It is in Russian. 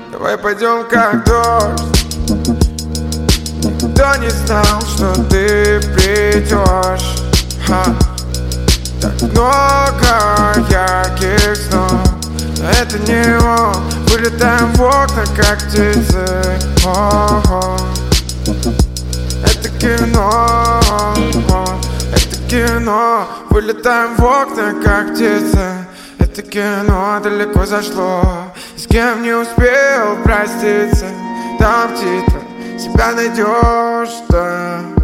Давай пойдем как дождь. Никто не знал, что ты придешь. Так много ярких снов, но это не он. Вылетаем в окна, как птицы. Это кино, это кино. Вылетаем в окна, как птицы. Это кино далеко зашло. И с кем не успел проститься, там титры себя найдешь, да.